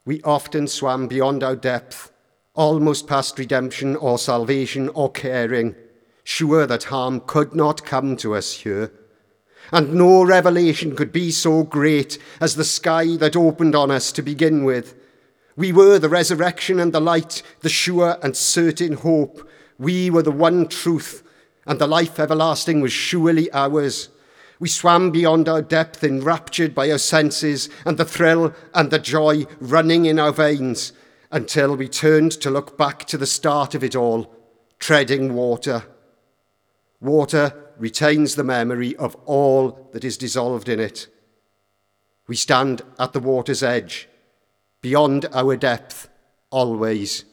We often swam beyond our depth, almost past redemption or salvation or caring, sure that harm could not come to us here. And no revelation could be so great as the sky that opened on us to begin with. We were the resurrection and the light, the sure and certain hope. We were the one truth, and the life everlasting was surely ours. We swam beyond our depth, enraptured by our senses and the thrill and the joy running in our veins, until we turned to look back to the start of it all, treading water. Water retains the memory of all that is dissolved in it. We stand at the water's edge, beyond our depth, always.